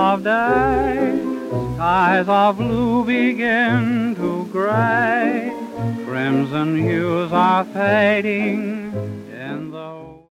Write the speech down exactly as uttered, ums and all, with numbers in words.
of day, skies of blue begin to gray, crimson hues are fading,